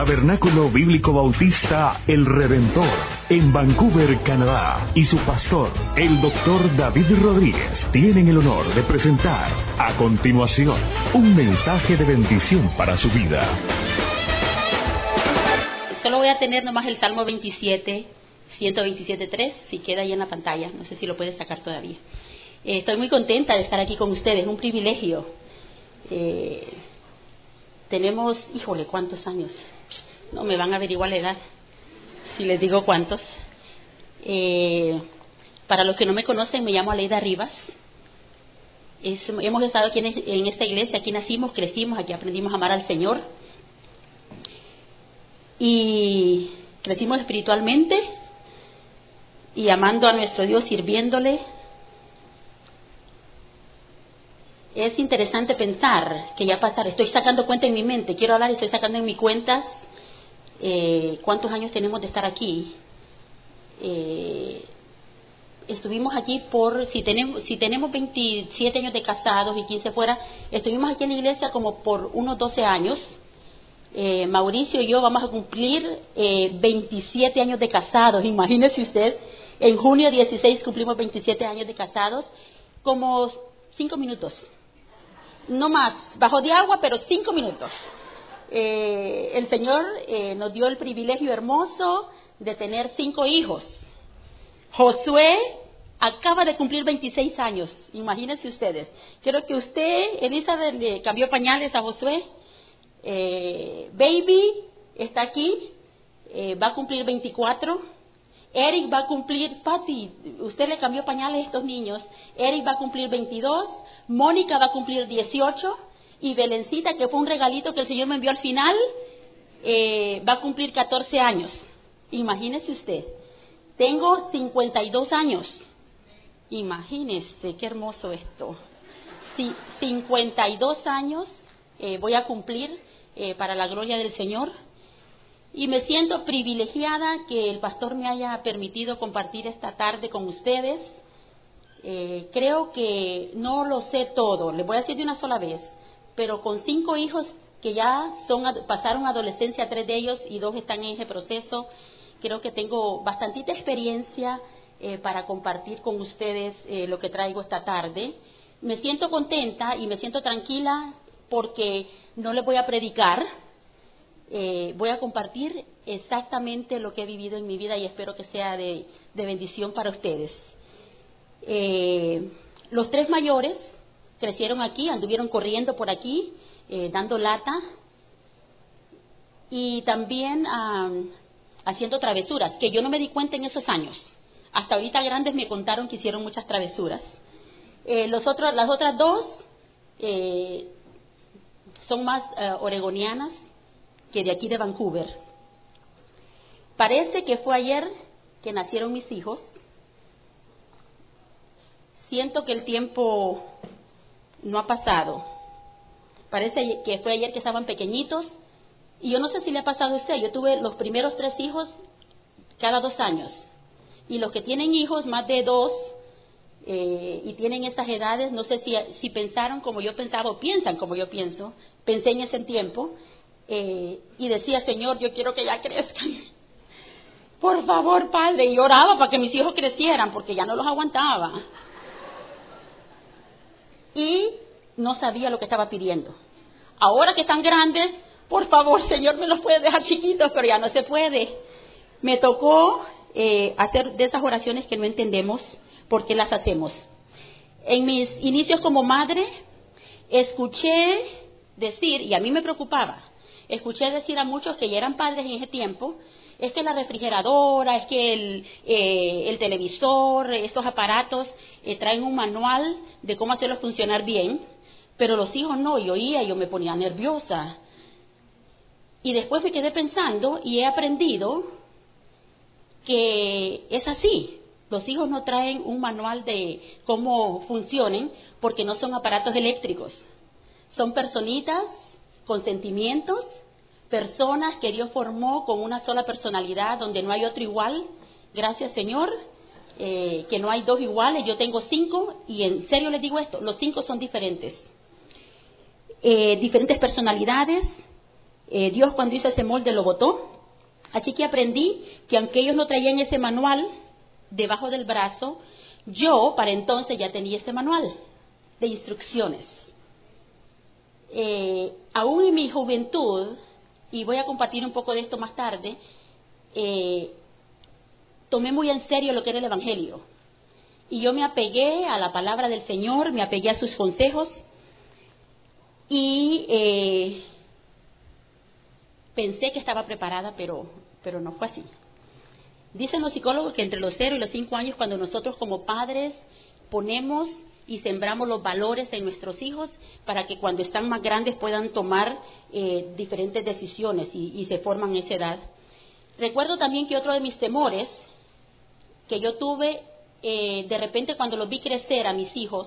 Tabernáculo Bíblico Bautista El Redentor, en Vancouver, Canadá, y su pastor, el Dr. David Rodríguez, tienen el honor de presentar a continuación un mensaje de bendición para su vida. Solo voy a tener nomás el Salmo 27, 127.3, si queda ahí en la pantalla, no sé si lo puedes sacar todavía. Estoy muy contenta de estar aquí con ustedes, un privilegio. Tenemos, híjole, ¿cuántos años? No me van a averiguar la edad, si les digo cuántos. Para los que no me conocen, me llamo Aleida Rivas. Hemos estado aquí en esta iglesia, aquí nacimos, crecimos, aquí aprendimos a amar al Señor. Y crecimos espiritualmente y amando a nuestro Dios, sirviéndole. Es interesante pensar que ya pasaron, estoy sacando cuenta en mi mente, quiero hablar, estoy sacando en mis cuentas cuántos años tenemos de estar aquí. Estuvimos aquí si tenemos 27 años de casados y 15 fuera, estuvimos aquí en la iglesia como por unos 12 años. Mauricio y yo vamos a cumplir 27 años de casados, imagínese usted, en junio 16 cumplimos 27 años de casados, como 5 minutos. No más, bajo de agua, pero 5 minutos. El Señor nos dio el privilegio hermoso de tener 5 hijos. Josué acaba de cumplir 26 años, imagínense ustedes. Quiero que usted, Elizabeth, le cambió pañales a Josué. Baby está aquí, va a cumplir 24. Eric va a cumplir, Pati, usted le cambió pañales a estos niños. Eric va a cumplir 22. Mónica va a cumplir 18 y Belencita, que fue un regalito que el Señor me envió al final, va a cumplir 14 años. Imagínese usted, tengo 52 años. Imagínese, qué hermoso esto. Sí, 52 años voy a cumplir para la gloria del Señor. Y me siento privilegiada que el pastor me haya permitido compartir esta tarde con ustedes. Creo que no lo sé todo, les voy a decir de una sola vez, pero con 5 hijos que ya pasaron adolescencia, 3 de ellos y 2 están en ese proceso, creo que tengo bastantita experiencia para compartir con ustedes lo que traigo esta tarde. Me siento contenta y me siento tranquila porque no les voy a predicar, voy a compartir exactamente lo que he vivido en mi vida y espero que sea de bendición para ustedes. Los 3 mayores crecieron aquí, anduvieron corriendo por aquí, dando lata y también haciendo travesuras, que yo no me di cuenta en esos años. Hasta ahorita grandes me contaron que hicieron muchas travesuras. Las otras 2 son más oregonianas que de aquí de Vancouver. Parece que fue ayer que nacieron mis hijos. Siento que el tiempo no ha pasado. Parece que fue ayer que estaban pequeñitos. Y yo no sé si le ha pasado a usted. Yo tuve los primeros 3 hijos cada 2 años. Y los que tienen hijos más de 2 y tienen estas edades, no sé si pensaron como yo pensaba o piensan como yo pienso. Pensé en ese tiempo y decía, Señor, yo quiero que ya crezcan. Por favor, Padre. Y oraba para que mis hijos crecieran porque ya no los aguantaba. Y no sabía lo que estaba pidiendo. Ahora que están grandes, por favor, Señor, me los puede dejar chiquitos, pero ya no se puede. Me tocó hacer de esas oraciones que no entendemos por qué las hacemos. En mis inicios como madre, escuché decir, y a mí me preocupaba, escuché decir a muchos que ya eran padres en ese tiempo, es que la refrigeradora, es que el televisor, estos aparatos traen un manual de cómo hacerlos funcionar bien, pero los hijos no, yo me ponía nerviosa. Y después me quedé pensando y he aprendido que es así. Los hijos no traen un manual de cómo funcionen porque no son aparatos eléctricos. Son personitas con sentimientos, personas que Dios formó con una sola personalidad donde no hay otro igual. Gracias, Señor, que no hay 2 iguales. Yo tengo 5 y en serio les digo esto, los 5 son diferentes. Diferentes personalidades, Dios cuando hizo ese molde lo botó. Así que aprendí que aunque ellos no traían ese manual debajo del brazo, yo para entonces ya tenía este manual de instrucciones. Aún en mi juventud, y voy a compartir un poco de esto más tarde, tomé muy en serio lo que era el Evangelio. Y yo me apegué a la palabra del Señor, me apegué a sus consejos y pensé que estaba preparada, pero no fue así. Dicen los psicólogos que entre los 0 y los 5 años, cuando nosotros como padres ponemos y sembramos los valores en nuestros hijos para que cuando están más grandes puedan tomar diferentes decisiones y se forman en esa edad. Recuerdo también que otro de mis temores que yo tuve, de repente cuando los vi crecer a mis hijos,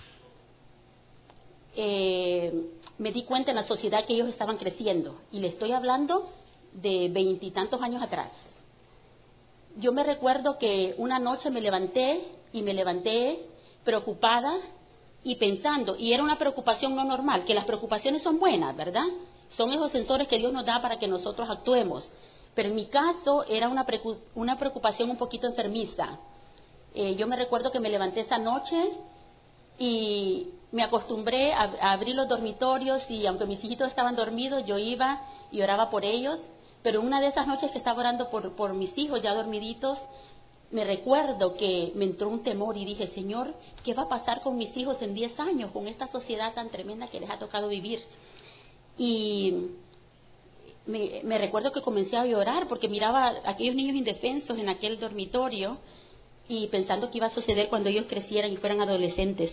me di cuenta en la sociedad que ellos estaban creciendo. Y le estoy hablando de 20 y tantos años atrás. Yo me recuerdo que una noche me levanté preocupada y pensando, y era una preocupación no normal, que las preocupaciones son buenas, ¿verdad? Son esos sensores que Dios nos da para que nosotros actuemos. Pero en mi caso era una preocupación un poquito enfermiza. Yo me recuerdo que me levanté esa noche y me acostumbré a abrir los dormitorios y aunque mis hijitos estaban dormidos, yo iba y oraba por ellos. Pero una de esas noches que estaba orando por mis hijos ya dormiditos, me recuerdo que me entró un temor y dije, Señor, ¿qué va a pasar con mis hijos en 10 años, con esta sociedad tan tremenda que les ha tocado vivir? Y me recuerdo que comencé a llorar porque miraba a aquellos niños indefensos en aquel dormitorio y pensando qué iba a suceder cuando ellos crecieran y fueran adolescentes.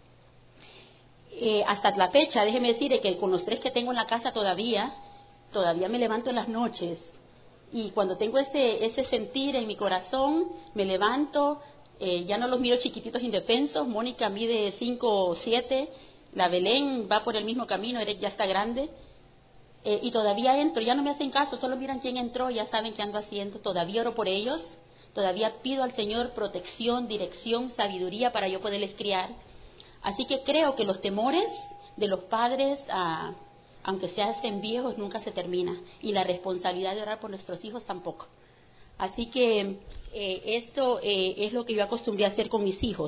Hasta la fecha, déjeme decir que con los 3 que tengo en la casa todavía me levanto en las noches y cuando tengo ese sentir en mi corazón, me levanto, ya no los miro chiquititos indefensos. Mónica mide 5'7", la Belén va por el mismo camino, Eric ya está grande, y todavía entro, ya no me hacen caso, solo miran quién entró, ya saben qué ando haciendo, todavía oro por ellos, todavía pido al Señor protección, dirección, sabiduría para yo poderles criar. Así que creo que los temores de los padres, aunque se hacen viejos, nunca se termina. Y la responsabilidad de orar por nuestros hijos tampoco. Así que esto es lo que yo acostumbré a hacer con mis hijos.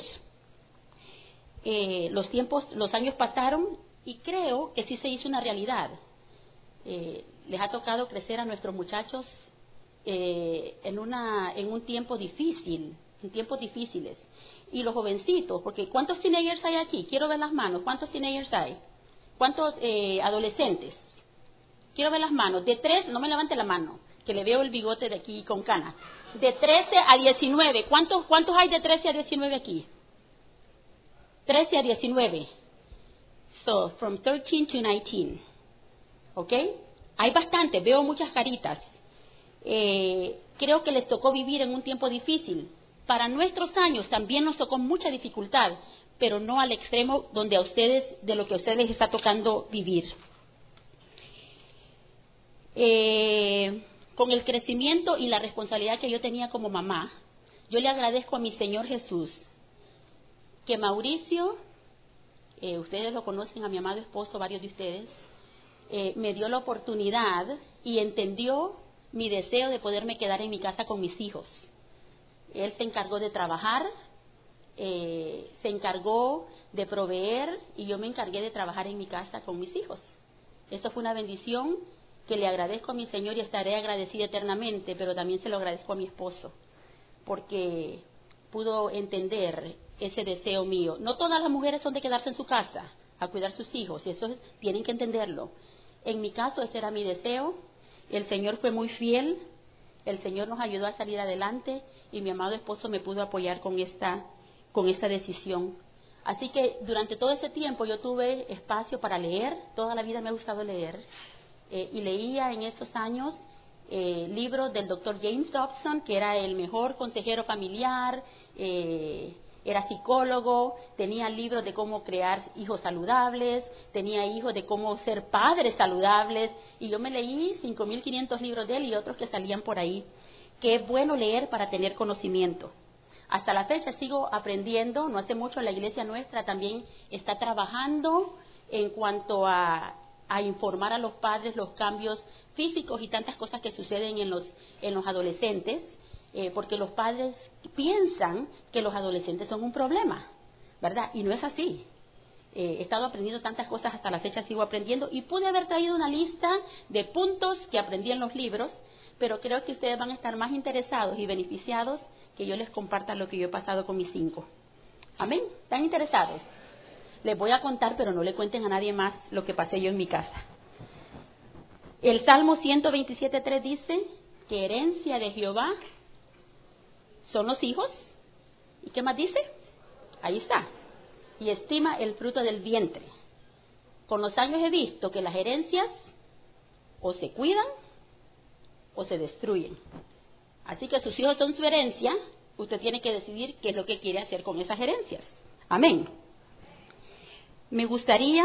Los años pasaron y creo que sí se hizo una realidad. Les ha tocado crecer a nuestros muchachos en un tiempo difícil, en tiempos difíciles. Y los jovencitos, porque ¿cuántos teenagers hay aquí? Quiero ver las manos. ¿Cuántos teenagers hay? ¿Cuántos adolescentes? Quiero ver las manos. De 3, no me levante la mano, que le veo el bigote de aquí con canas. De 13 a 19. ¿Cuántos hay de 13 a 19 aquí? 13 a 19. So, from 13 to 19. ¿Ok? Hay bastante, veo muchas caritas. Creo que les tocó vivir en un tiempo difícil. Para nuestros años también nos tocó mucha dificultad, pero no al extremo de lo que a ustedes les está tocando vivir. Con el crecimiento y la responsabilidad que yo tenía como mamá, yo le agradezco a mi Señor Jesús que Mauricio, ustedes lo conocen, a mi amado esposo, varios de ustedes, me dio la oportunidad y entendió mi deseo de poderme quedar en mi casa con mis hijos. Él se encargó de trabajar, se encargó de proveer y yo me encargué de trabajar en mi casa con mis hijos. Eso fue una bendición que le agradezco a mi Señor y estaré agradecida eternamente, pero también se lo agradezco a mi esposo, porque pudo entender ese deseo mío. No todas las mujeres son de quedarse en su casa a cuidar sus hijos, y eso tienen que entenderlo. En mi caso, ese era mi deseo. El Señor fue muy fiel, el Señor nos ayudó a salir adelante y mi amado esposo me pudo apoyar con esta decisión. Así que durante todo ese tiempo yo tuve espacio para leer, toda la vida me ha gustado leer, y leía en esos años libros del doctor James Dobson, que era el mejor consejero familiar, era psicólogo, tenía libros de cómo crear hijos saludables, tenía hijos de cómo ser padres saludables, y yo me leí 5.500 libros de él y otros que salían por ahí, que es bueno leer para tener conocimiento. Hasta la fecha sigo aprendiendo, no hace mucho la iglesia nuestra también está trabajando en cuanto a a informar a los padres los cambios físicos y tantas cosas que suceden en los adolescentes, porque los padres piensan que los adolescentes son un problema, ¿verdad? Y no es así. He estado aprendiendo tantas cosas, hasta la fecha sigo aprendiendo, y pude haber traído una lista de puntos que aprendí en los libros, pero creo que ustedes van a estar más interesados y beneficiados que yo les comparta lo que yo he pasado con mis 5. ¿Amén? ¿Están interesados? Les voy a contar, pero no le cuenten a nadie más lo que pasé yo en mi casa. El Salmo 127:3 dice que herencia de Jehová son los hijos. ¿Y qué más dice? Ahí está. Y estima el fruto del vientre. Con los años he visto que las herencias o se cuidan o se destruyen. Así que sus hijos son su herencia. Usted tiene que decidir qué es lo que quiere hacer con esas herencias. Amén. Me gustaría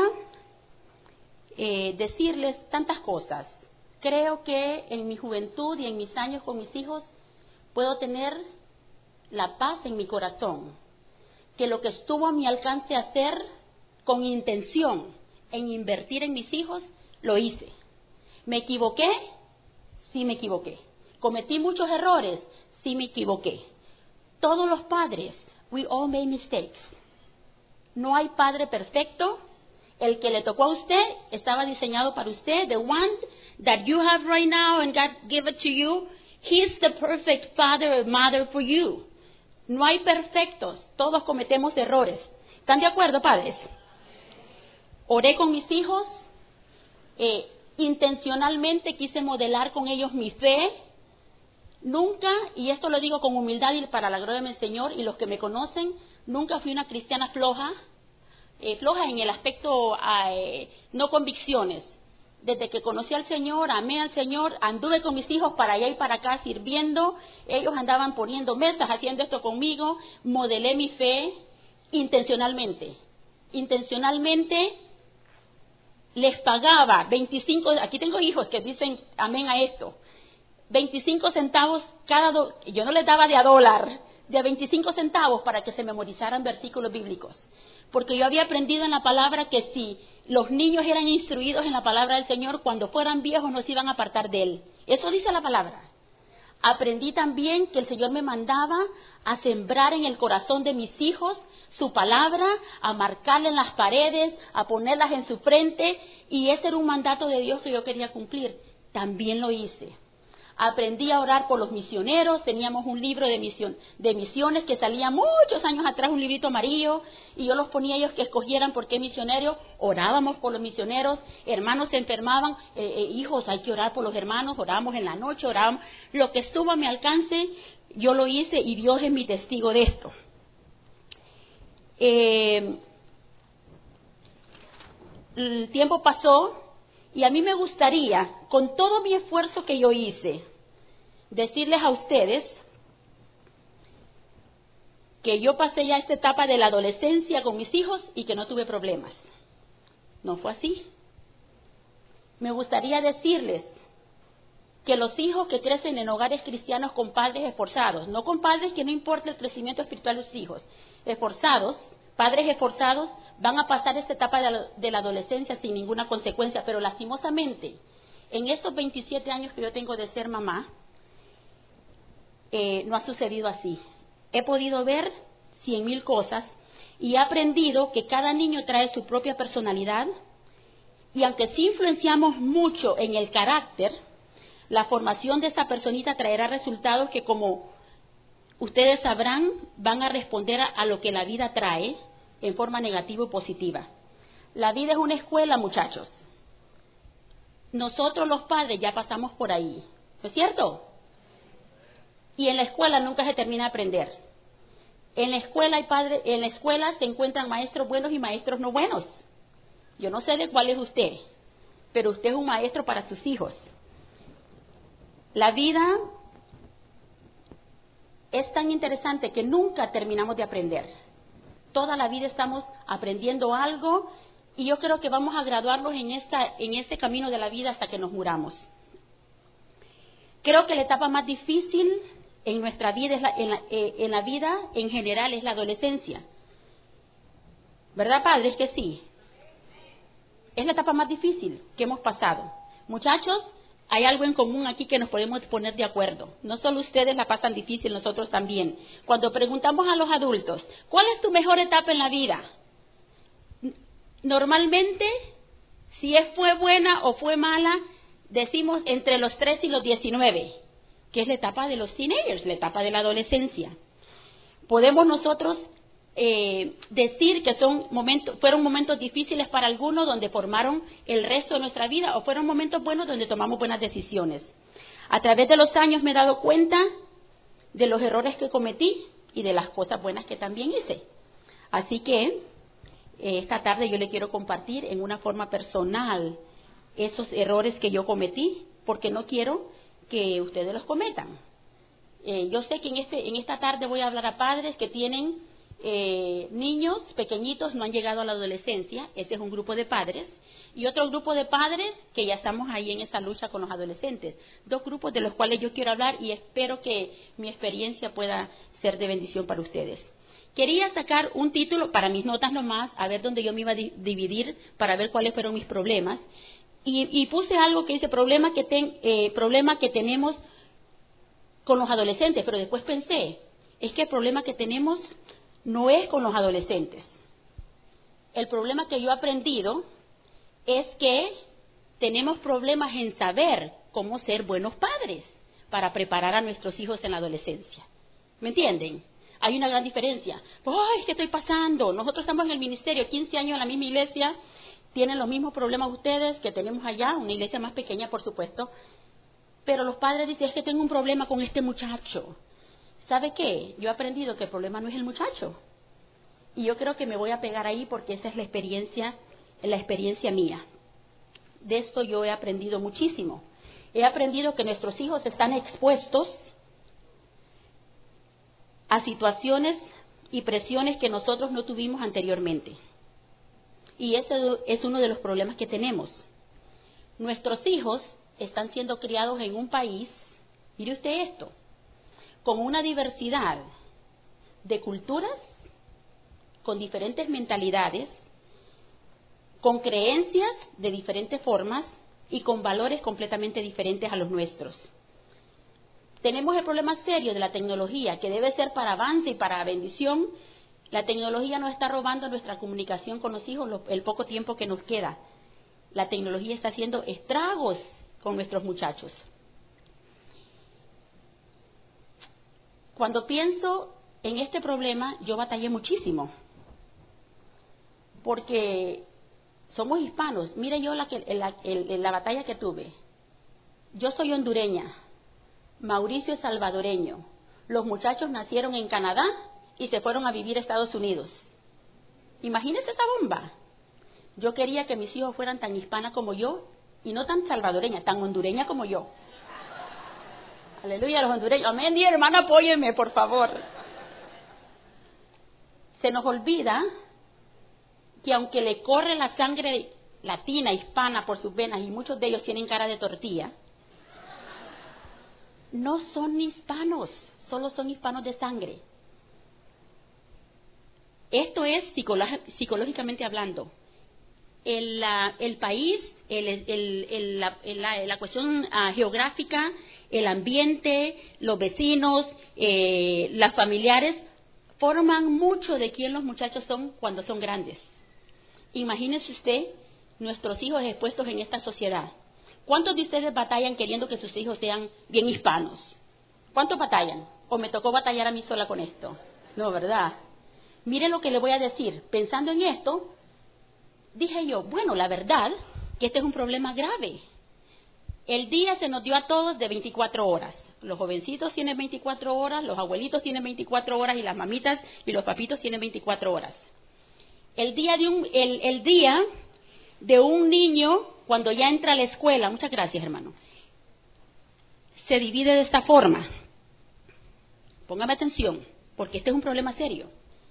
decirles tantas cosas. Creo que en mi juventud y en mis años con mis hijos puedo tener la paz en mi corazón, que lo que estuvo a mi alcance hacer con intención en invertir en mis hijos, lo hice. ¿Me equivoqué? Sí me equivoqué. ¿Cometí muchos errores? Sí me equivoqué. Todos los padres, we all made mistakes. No hay padre perfecto. El que le tocó a usted estaba diseñado para usted. The one that you have right now and God gave it to you, He's the perfect father or mother for you. No hay perfectos. Todos cometemos errores. ¿Están de acuerdo, padres? Oré con mis hijos. Intencionalmente quise modelar con ellos mi fe. Nunca, y esto lo digo con humildad y para la gloria del Señor, y los que me conocen, nunca fui una cristiana floja. Floja en el aspecto, no convicciones. Desde que conocí al Señor, amé al Señor, anduve con mis hijos para allá y para acá sirviendo. Ellos andaban poniendo mesas, haciendo esto conmigo. Modelé mi fe intencionalmente. Intencionalmente les pagaba 25, aquí tengo hijos que dicen amén a esto. 25 centavos yo no les daba de $1, de 25 centavos para que se memorizaran versículos bíblicos. Porque yo había aprendido en la palabra que si los niños eran instruidos en la palabra del Señor, cuando fueran viejos no se iban a apartar de Él. Eso dice la palabra. Aprendí también que el Señor me mandaba a sembrar en el corazón de mis hijos su palabra, a marcarla en las paredes, a ponerlas en su frente, y ese era un mandato de Dios que yo quería cumplir. También lo hice. Aprendí a orar por los misioneros. Teníamos un libro de misiones que salía muchos años atrás, un librito amarillo, y yo los ponía a ellos que escogieran por qué misioneros. Orábamos por los misioneros. Hermanos se enfermaban, hijos, hay que orar por los hermanos. Orábamos en la noche, orábamos. Lo que estuvo a mi alcance, yo lo hice, y Dios es mi testigo de esto. El tiempo pasó, y a mí me gustaría, con todo mi esfuerzo que yo hice, decirles a ustedes que yo pasé ya esta etapa de la adolescencia con mis hijos y que no tuve problemas. No fue así. Me gustaría decirles que los hijos que crecen en hogares cristianos con padres esforzados, no con padres que no importa el crecimiento espiritual de sus hijos, esforzados, padres esforzados, van a pasar esta etapa de la adolescencia sin ninguna consecuencia, pero lastimosamente, en estos 27 años que yo tengo de ser mamá, no ha sucedido así. He podido ver 100,000 cosas y he aprendido que cada niño trae su propia personalidad, y aunque sí influenciamos mucho en el carácter, la formación de esa personita traerá resultados que, como ustedes sabrán, van a responder a lo que la vida trae en forma negativa y positiva. La vida es una escuela, muchachos. Nosotros los padres ya pasamos por ahí, ¿no es cierto? Y en la escuela nunca se termina de aprender. En la escuela se encuentran maestros buenos y maestros no buenos. Yo no sé de cuál es usted, pero usted es un maestro para sus hijos. La vida es tan interesante que nunca terminamos de aprender. Toda la vida estamos aprendiendo algo, y yo creo que vamos a graduarnos en este camino de la vida hasta que nos muramos. Creo que la etapa más difícil en nuestra vida, en la vida en general, es la adolescencia. ¿Verdad, padres, que sí? es la etapa más difícil que hemos pasado. Muchachos, hay algo en común aquí que nos podemos poner de acuerdo. No solo ustedes la pasan difícil, nosotros también. Cuando preguntamos a los adultos, ¿cuál es tu mejor etapa en la vida? Normalmente, si fue buena o fue mala, decimos entre los 3 y los 19, que es la etapa de los teenagers, la etapa de la adolescencia. Podemos nosotros decir que fueron momentos difíciles para algunos donde formaron el resto de nuestra vida, o fueron momentos buenos donde tomamos buenas decisiones. A través de los años me he dado cuenta de los errores que cometí y de las cosas buenas que también hice. Así que esta tarde yo le quiero compartir en una forma personal esos errores que yo cometí, porque no quiero que ustedes los cometan. Yo sé que en esta tarde voy a hablar a padres que tienen niños pequeñitos, no han llegado a la adolescencia. Ese es un grupo de padres, y otro grupo de padres que ya estamos ahí en esa lucha con los adolescentes. Dos grupos de los cuales yo quiero hablar, y espero que mi experiencia pueda ser de bendición para ustedes. Quería sacar un título para mis notas nomás, a ver dónde yo me iba a dividir para ver cuáles fueron mis problemas, y puse algo que dice problema que tenemos con los adolescentes, pero después pensé, es que el problema que tenemos no es con los adolescentes. El problema que yo he aprendido es que tenemos problemas en saber cómo ser buenos padres para preparar a nuestros hijos en la adolescencia. ¿Me entienden? Hay una gran diferencia. ¡Ay, qué estoy pasando! Nosotros estamos en el ministerio, 15 años en la misma iglesia, tienen los mismos problemas ustedes que tenemos allá, una iglesia más pequeña, por supuesto, pero los padres dicen, es que tengo un problema con este muchacho. ¿Sabe qué? Yo he aprendido que el problema no es el muchacho. Y yo creo que me voy a pegar ahí porque esa es la experiencia mía. De esto yo he aprendido muchísimo. He aprendido que nuestros hijos están expuestos a situaciones y presiones que nosotros no tuvimos anteriormente. Y ese es uno de los problemas que tenemos. Nuestros hijos están siendo criados en un país, mire usted esto, con una diversidad de culturas, con diferentes mentalidades, con creencias de diferentes formas y con valores completamente diferentes a los nuestros. Tenemos el problema serio de la tecnología, que debe ser para avance y para bendición. La tecnología nos está robando nuestra comunicación con los hijos el poco tiempo que nos queda. La tecnología está haciendo estragos con nuestros muchachos. Cuando pienso en este problema, yo batallé muchísimo, porque somos hispanos. Mire yo la batalla que tuve. Yo soy hondureña, Mauricio es salvadoreño. Los muchachos nacieron en Canadá y se fueron a vivir a Estados Unidos. Imagínense esa bomba. Yo quería que mis hijos fueran tan hispanas como yo, y no tan salvadoreña, tan hondureña como yo. Aleluya, los hondureños. Amén, mi hermana, apóyenme, por favor. Se nos olvida que aunque le corre la sangre latina, hispana por sus venas, y muchos de ellos tienen cara de tortilla, no son hispanos, solo son hispanos de sangre. Esto es psicológicamente hablando. El país, la cuestión geográfica, el ambiente, los vecinos, las familiares, forman mucho de quién los muchachos son cuando son grandes. Imagínese usted nuestros hijos expuestos en esta sociedad. ¿Cuántos de ustedes batallan queriendo que sus hijos sean bien hispanos? ¿Cuántos batallan? ¿O me tocó batallar a mí sola con esto? No, ¿verdad? Mire lo que le voy a decir. Pensando en esto, dije yo, bueno, la verdad que este es un problema grave. El día se nos dio a todos de 24 horas. Los jovencitos tienen 24 horas, los abuelitos tienen 24 horas y las mamitas y los papitos tienen 24 horas. El día de un niño, cuando ya entra a la escuela, muchas gracias, hermano, se divide de esta forma. Póngame atención, porque este es un problema serio.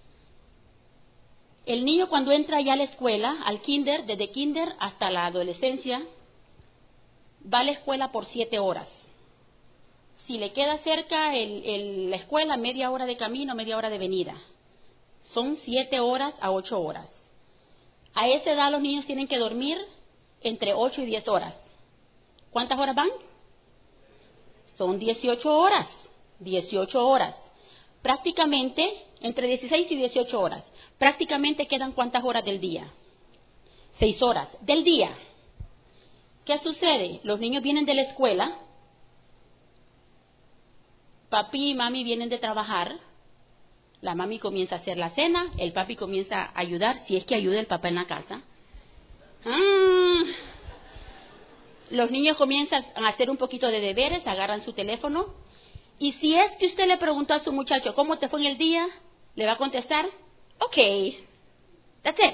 El niño cuando entra ya a la escuela, al kinder, desde kinder hasta la adolescencia, va a la escuela por 7 horas. Si le queda cerca la escuela, media hora de camino, media hora de venida. Son 7 horas a 8 horas. A esa edad los niños tienen que dormir entre 8 y 10 horas. ¿Cuántas horas van? Son 18 horas. 18 horas. Prácticamente, entre 16 y 18 horas. Prácticamente quedan ¿cuántas horas del día? 6 horas del día. ¿Qué sucede? Los niños vienen de la escuela, papi y mami vienen de trabajar, la mami comienza a hacer la cena, el papi comienza a ayudar, si es que ayuda el papá en la casa. Los niños comienzan a hacer un poquito de deberes, agarran su teléfono, y si es que usted le preguntó a su muchacho, ¿cómo te fue en el día? Le va a contestar, ok, that's it.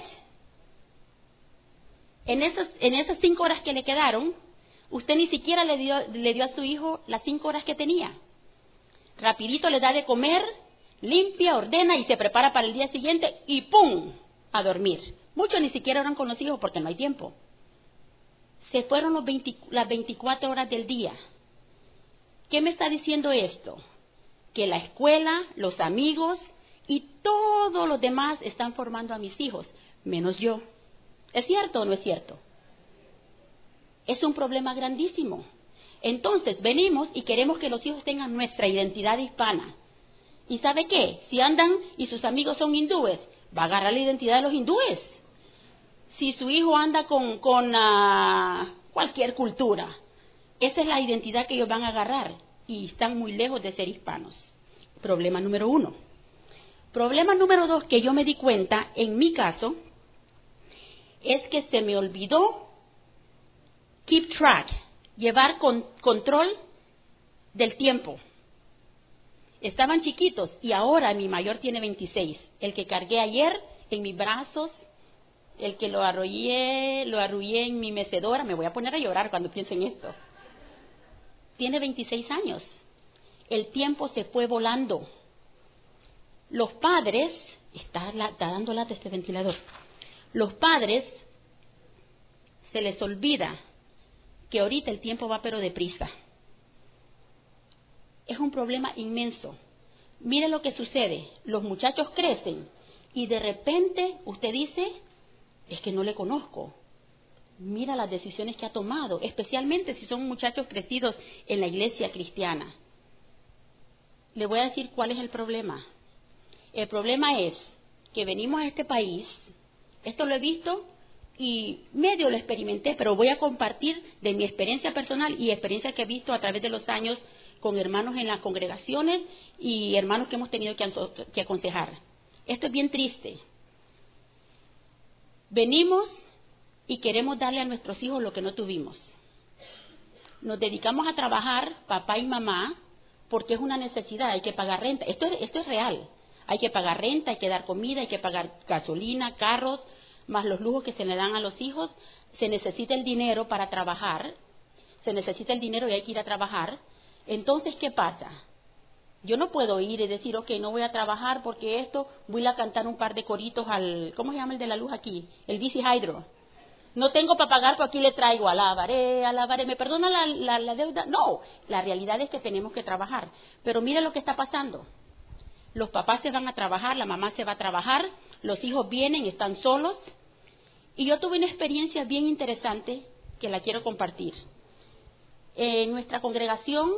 En esas 5 horas que le quedaron, usted ni siquiera le dio a su hijo las 5 horas que tenía. Rapidito le da de comer, limpia, ordena y se prepara para el día siguiente y ¡pum!, a dormir. Muchos ni siquiera oran con los hijos porque no hay tiempo. Se fueron las 24 horas del día. ¿Qué me está diciendo esto? Que la escuela, los amigos y todos los demás están formando a mis hijos, menos yo. ¿Es cierto o no es cierto? Es un problema grandísimo. Entonces venimos y queremos que los hijos tengan nuestra identidad hispana. ¿Y sabe qué? Si andan y sus amigos son hindúes, va a agarrar la identidad de los hindúes. Si su hijo anda con cualquier cultura, esa es la identidad que ellos van a agarrar y están muy lejos de ser hispanos. Problema número 1. Problema número 2 que yo me di cuenta en mi caso es que se me olvidó keep track, llevar control del tiempo. Estaban chiquitos y ahora mi mayor tiene 26. El que cargué ayer en mis brazos, el que lo arrullé en mi mecedora, me voy a poner a llorar cuando pienso en esto. Tiene 26 años. El tiempo se fue volando. Los padres, está dando lata este ventilador. Los padres se les olvida que ahorita el tiempo va pero deprisa. Es un problema inmenso. Mire lo que sucede. Los muchachos crecen y de repente usted dice, es que no le conozco. Mira las decisiones que ha tomado, especialmente si son muchachos crecidos en la iglesia cristiana. Le voy a decir cuál es el problema. El problema es que venimos a este país, esto lo he visto y medio lo experimenté, pero voy a compartir de mi experiencia personal y experiencia que he visto a través de los años con hermanos en las congregaciones y hermanos que hemos tenido que aconsejar. Esto es bien triste. Venimos y queremos darle a nuestros hijos lo que no tuvimos. Nos dedicamos a trabajar, papá y mamá, porque es una necesidad, hay que pagar renta. Esto es real. Hay que pagar renta, hay que dar comida, hay que pagar gasolina, carros, más los lujos que se le dan a los hijos. Se necesita el dinero para trabajar, se necesita el dinero y hay que ir a trabajar. Entonces, ¿qué pasa? Yo no puedo ir y decir, ok, no voy a trabajar porque voy a cantar un par de coritos al, ¿cómo se llama el de la luz aquí? El bici hydro. No tengo para pagar, pero aquí le traigo, alabaré, ¿me perdona la deuda? No, la realidad es que tenemos que trabajar. Pero mire lo que está pasando. Los papás se van a trabajar, la mamá se va a trabajar, los hijos vienen, están solos. Y yo tuve una experiencia bien interesante que la quiero compartir. En nuestra congregación,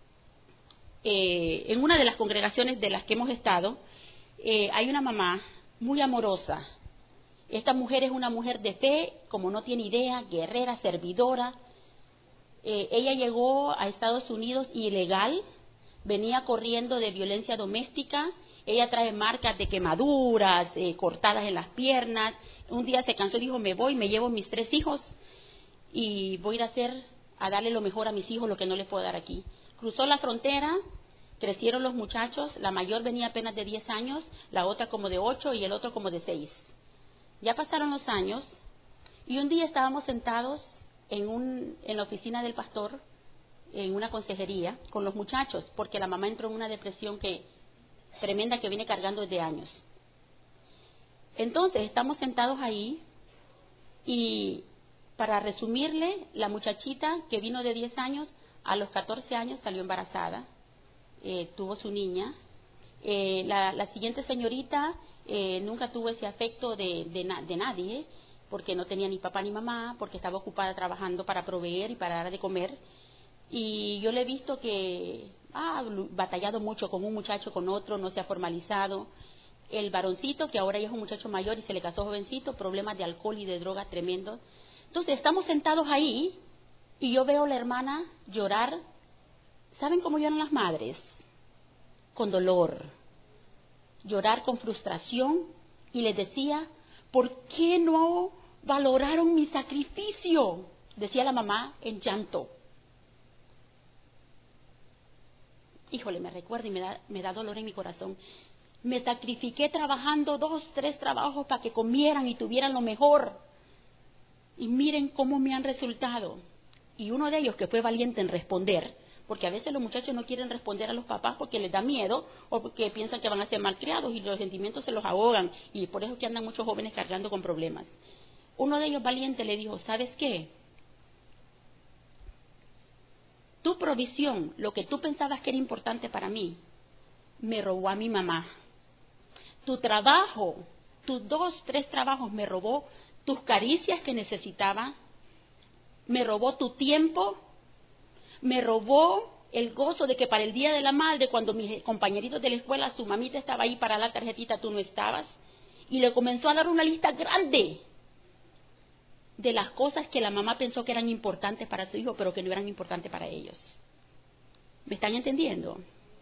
en una de las congregaciones de las que hemos estado, hay una mamá muy amorosa. Esta mujer es una mujer de fe, como no tiene idea, guerrera, servidora. Ella llegó a Estados Unidos ilegal, venía corriendo de violencia doméstica. Ella trae marcas de quemaduras, cortadas en las piernas. Un día se cansó y dijo, me voy, me llevo mis 3 hijos y voy a ir a darle lo mejor a mis hijos, lo que no les puedo dar aquí. Cruzó la frontera, crecieron los muchachos, la mayor venía apenas de 10 años, la otra como de 8 y el otro como de 6. Ya pasaron los años y un día estábamos sentados en la oficina del pastor, en una consejería, con los muchachos, porque la mamá entró en una depresión tremenda que viene cargando desde años. Entonces estamos sentados ahí y, para resumirle, la muchachita que vino de 10 años, a los 14 años salió embarazada, tuvo su niña. La siguiente señorita nunca tuvo ese afecto de nadie porque no tenía ni papá ni mamá, porque estaba ocupada trabajando para proveer y para dar de comer. Y yo le he visto que ha batallado mucho con un muchacho, con otro, no se ha formalizado. El varoncito, que ahora ya es un muchacho mayor y se le casó jovencito, problemas de alcohol y de droga tremendos. Entonces estamos sentados ahí y yo veo a la hermana llorar. ¿Saben cómo lloran las madres? Con dolor, llorar con frustración. Y les decía, ¿por qué no valoraron mi sacrificio? Decía la mamá en llanto. Híjole, me recuerda y me da dolor en mi corazón. Me sacrifiqué trabajando 2, 3 trabajos para que comieran y tuvieran lo mejor. Y miren cómo me han resultado. Y uno de ellos, que fue valiente en responder, porque a veces los muchachos no quieren responder a los papás porque les da miedo o porque piensan que van a ser malcriados y los sentimientos se los ahogan. Y por eso es que andan muchos jóvenes cargando con problemas. Uno de ellos, valiente, le dijo, ¿sabes qué? Tu provisión, lo que tú pensabas que era importante para mí, me robó a mi mamá. Tu trabajo, tus 2, 3 trabajos me robó tus caricias que necesitaba, me robó tu tiempo, me robó el gozo de que para el Día de la Madre, cuando mis compañeritos de la escuela, su mamita estaba ahí para la tarjetita, tú no estabas. Y le comenzó a dar una lista grande de las cosas que la mamá pensó que eran importantes para su hijo, pero que no eran importantes para ellos. ¿Me están entendiendo?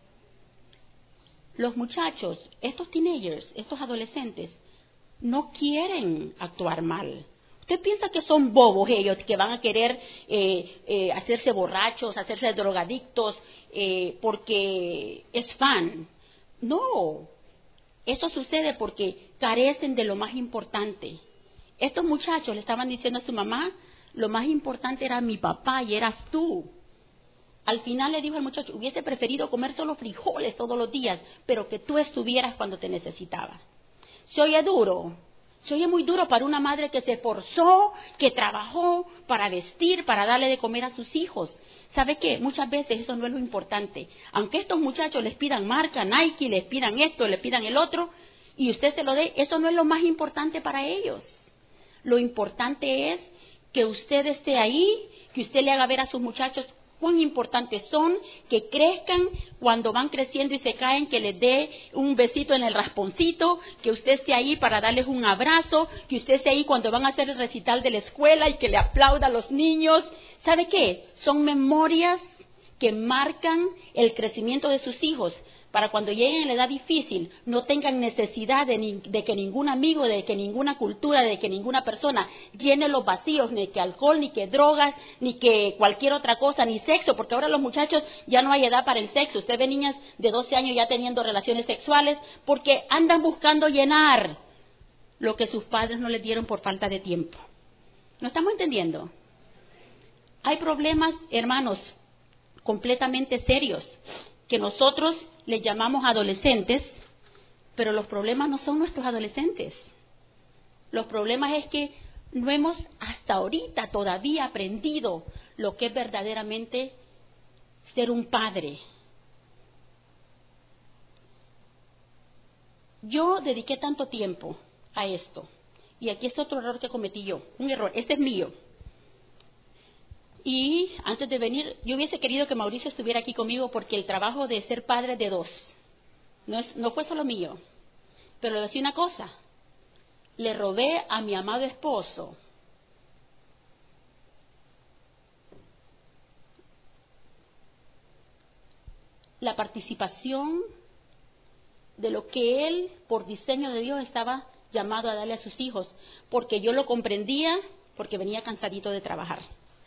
Los muchachos, estos teenagers, estos adolescentes, no quieren actuar mal. ¿Usted piensa que son bobos ellos, que van a querer hacerse borrachos, hacerse drogadictos, porque es fan? No, eso sucede porque carecen de lo más importante. Estos muchachos le estaban diciendo a su mamá, lo más importante era mi papá y eras tú. Al final le dijo al muchacho, hubiese preferido comer solo frijoles todos los días, pero que tú estuvieras cuando te necesitaba. Se oye duro, se oye muy duro para una madre que se esforzó, que trabajó para vestir, para darle de comer a sus hijos. ¿Sabe qué? Muchas veces eso no es lo importante. Aunque estos muchachos les pidan marca, Nike, les pidan esto, les pidan el otro, y usted se lo dé, eso no es lo más importante para ellos. Lo importante es que usted esté ahí, que usted le haga ver a sus muchachos cuán importantes son, que crezcan cuando van creciendo y se caen, que les dé un besito en el rasponcito, que usted esté ahí para darles un abrazo, que usted esté ahí cuando van a hacer el recital de la escuela y que le aplauda a los niños. ¿Sabe qué? Son memorias que marcan el crecimiento de sus hijos, para cuando lleguen a la edad difícil no tengan necesidad de que ningún amigo, de que ninguna cultura, de que ninguna persona llene los vacíos, ni que alcohol, ni que drogas, ni que cualquier otra cosa, ni sexo, porque ahora los muchachos ya no hay edad para el sexo. Usted ve niñas de 12 años ya teniendo relaciones sexuales porque andan buscando llenar lo que sus padres no les dieron por falta de tiempo. ¿No estamos entendiendo? Hay problemas, hermanos, completamente serios, que nosotros les llamamos adolescentes, pero los problemas no son nuestros adolescentes. Los problemas es que no hemos hasta ahorita todavía aprendido lo que es verdaderamente ser un padre. Yo dediqué tanto tiempo a esto, y aquí está otro error que cometí yo, un error, este es mío. Y antes de venir, yo hubiese querido que Mauricio estuviera aquí conmigo porque el trabajo de ser padre de 2 no fue solo mío. Pero le decía una cosa, le robé a mi amado esposo la participación de lo que él, por diseño de Dios, estaba llamado a darle a sus hijos, porque yo lo comprendía, porque venía cansadito de trabajar.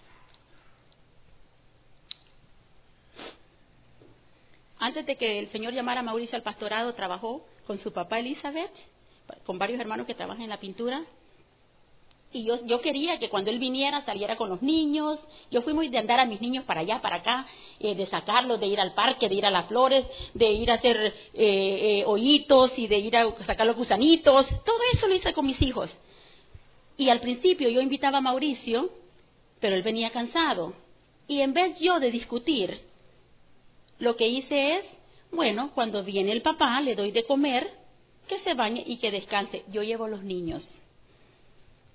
Antes de que el Señor llamara a Mauricio al pastorado, trabajó con su papá Elizabeth, con varios hermanos que trabajan en la pintura. Y yo quería que cuando él viniera saliera con los niños. Yo fui muy de andar a mis niños para allá, para acá, de sacarlos, de ir al parque, de ir a las flores, de ir a hacer hoyitos y de ir a sacar los gusanitos. Todo eso lo hice con mis hijos. Y al principio yo invitaba a Mauricio, pero él venía cansado. Y en vez yo de discutir, lo que hice es, bueno, cuando viene el papá, le doy de comer, que se bañe y que descanse. Yo llevo a los niños.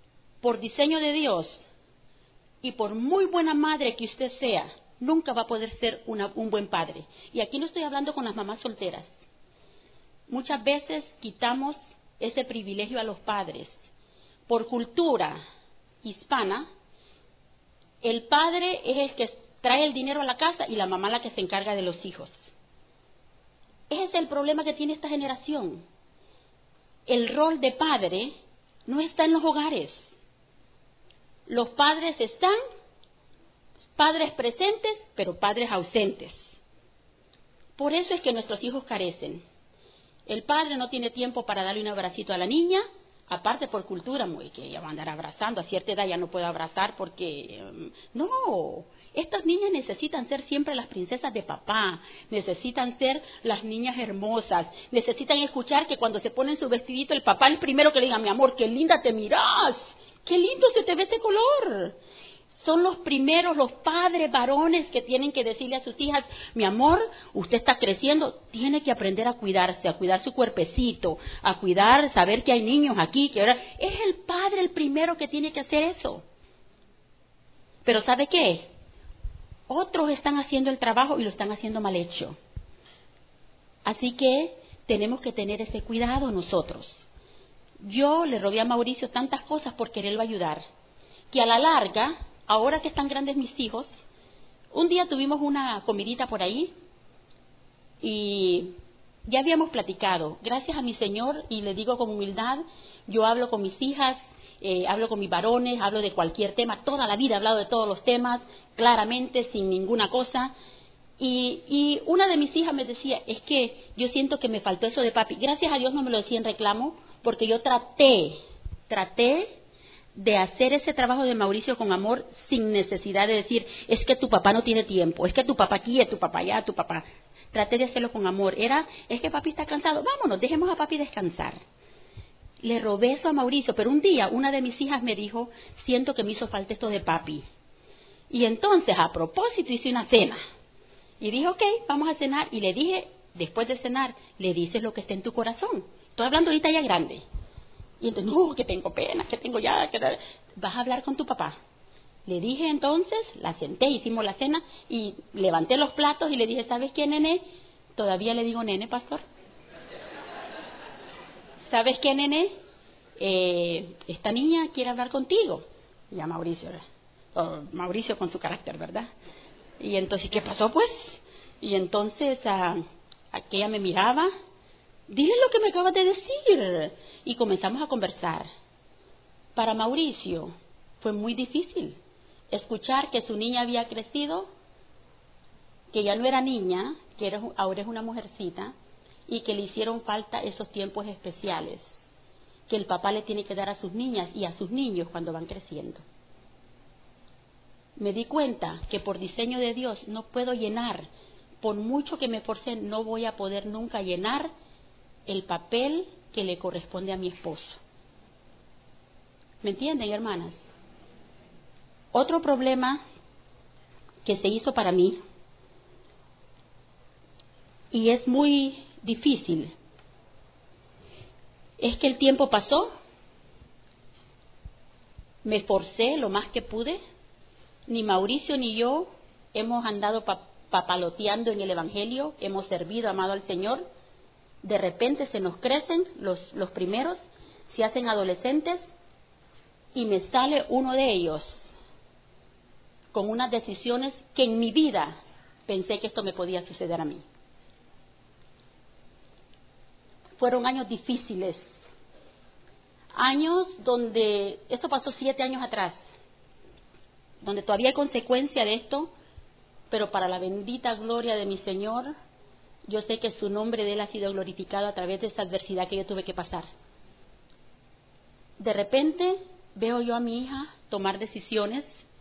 por diseño de Dios, y por muy buena madre que usted sea, nunca va a poder ser un buen padre. Y aquí no estoy hablando con las mamás solteras. Muchas veces quitamos ese privilegio a los padres. Por cultura hispana, el padre es el que trae el dinero a la casa y la mamá la que se encarga de los hijos. Ese es el problema que tiene esta generación. El rol de padre no está en los hogares. Los padres están, padres presentes, pero padres ausentes. Por eso es que nuestros hijos carecen. El padre no tiene tiempo para darle un abracito a la niña, aparte por cultura, muy que ella va a andar abrazando, a cierta edad ya no puede abrazar porque... No, estas niñas necesitan ser siempre las princesas de papá, necesitan ser las niñas hermosas, necesitan escuchar que cuando se ponen su vestidito el papá es el primero que le diga, mi amor, qué linda te mirás, qué lindo se te ve ese color. Son los primeros, los padres varones que tienen que decirle a sus hijas, mi amor, usted está creciendo, tiene que aprender a cuidarse, a cuidar su cuerpecito, a cuidar, saber que hay niños aquí, que ahora es el padre el primero que tiene que hacer eso. Pero ¿sabe qué? Otros están haciendo el trabajo y lo están haciendo mal hecho. Así que tenemos que tener ese cuidado nosotros. Yo le robé a Mauricio tantas cosas por quererlo ayudar, que a la larga, ahora que están grandes mis hijos, un día tuvimos una comidita por ahí y ya habíamos platicado. Gracias a mi Señor, y le digo con humildad, yo hablo con mis hijas, hablo con mis varones, hablo de cualquier tema. Toda la vida he hablado de todos los temas, claramente, sin ninguna cosa. Y una de mis hijas me decía, es que yo siento que me faltó eso de papi. Gracias a Dios no me lo decía en reclamo, porque yo traté de hacer ese trabajo de Mauricio con amor, sin necesidad de decir, es que tu papá no tiene tiempo, es que tu papá aquí, es tu papá allá, tu papá. Traté de hacerlo con amor. Es que papi está cansado, vámonos, dejemos a papi descansar. Le robé eso a Mauricio, pero un día una de mis hijas me dijo, siento que me hizo falta esto de papi. Y entonces, a propósito, hice una cena. Y dije, ok, vamos a cenar. Y le dije, después de cenar, le dices lo que está en tu corazón. Estoy hablando ahorita ya grande. Y entonces, no, que tengo pena, que tengo ya... Vas a hablar con tu papá. Le dije entonces, la senté, hicimos la cena, y levanté los platos y le dije, ¿sabes qué, nene? Todavía le digo, nene, pastor. ¿Sabes qué, nene? Esta niña quiere hablar contigo. Y a Mauricio, Mauricio con su carácter, ¿verdad? Y entonces, ¿qué pasó, pues? Y entonces, aquella me miraba, dile lo que me acabas de decir. Y comenzamos a conversar. Para Mauricio fue muy difícil escuchar que su niña había crecido, que ya no era niña, que ahora es una mujercita, y que le hicieron falta esos tiempos especiales que el papá le tiene que dar a sus niñas y a sus niños cuando van creciendo. Me di cuenta que por diseño de Dios no puedo llenar, por mucho que me esforcé, no voy a poder nunca llenar el papel que le corresponde a mi esposo. ¿Me entienden, hermanas? Otro problema que se hizo para mí, y es muy difícil, es que el tiempo pasó, me esforcé lo más que pude, ni Mauricio ni yo hemos andado papaloteando en el Evangelio, hemos servido, amado al Señor. De repente se nos crecen los primeros, se hacen adolescentes, y me sale uno de ellos con unas decisiones que en mi vida pensé que esto me podía suceder a mí. Fueron años difíciles, años donde, esto pasó 7 años atrás, donde todavía hay consecuencia de esto, pero para la bendita gloria de mi Señor, yo sé que su nombre de Él ha sido glorificado a través de esta adversidad que yo tuve que pasar. De repente veo yo a mi hija tomar decisiones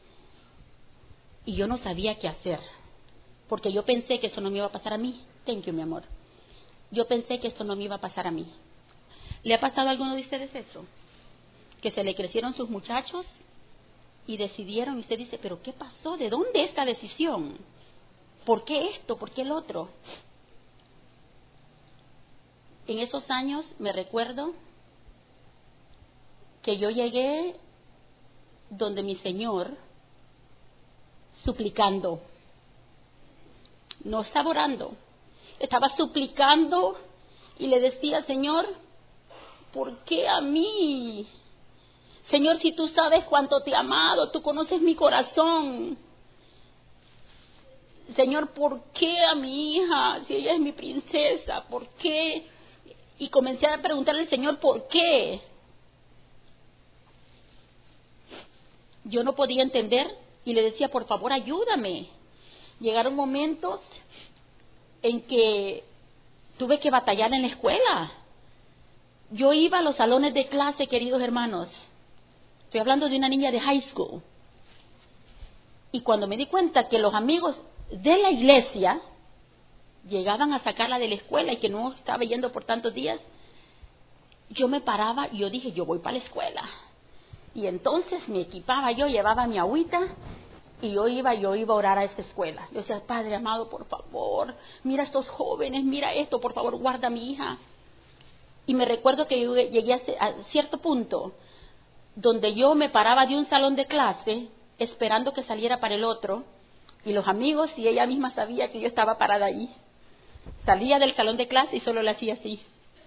y yo no sabía qué hacer, porque yo pensé que eso no me iba a pasar a mí. Thank you, mi amor. Yo pensé que esto no me iba a pasar a mí. ¿Le ha pasado a alguno de ustedes eso? Que se le crecieron sus muchachos y decidieron, y usted dice, ¿pero qué pasó? ¿De dónde esta decisión? ¿Por qué esto? ¿Por qué el otro? En esos años me recuerdo que yo llegué donde mi Señor, suplicando. No estaba orando, estaba suplicando y le decía, Señor, ¿por qué a mí? Señor, si tú sabes cuánto te he amado, tú conoces mi corazón. Señor, ¿por qué a mi hija? Si ella es mi princesa, ¿por qué? Y comencé a preguntarle al Señor, ¿por qué? Yo no podía entender y le decía, por favor, ayúdame. Llegaron momentos en que tuve que batallar en la escuela. Yo iba a los salones de clase, queridos hermanos. Estoy hablando de una niña de high school. Y cuando me di cuenta que los amigos de la iglesia llegaban a sacarla de la escuela y que no estaba yendo por tantos días, yo me paraba y yo dije, yo voy para la escuela. Y entonces me equipaba, yo llevaba mi agüita y yo iba a orar a esa escuela. Yo decía, Padre amado, por favor, mira a estos jóvenes, mira esto, por favor, guarda a mi hija. Y me recuerdo que yo llegué a cierto punto donde yo me paraba de un salón de clase esperando que saliera para el otro, y los amigos y ella misma sabía que yo estaba parada ahí. Salía del salón de clase y solo le hacía así.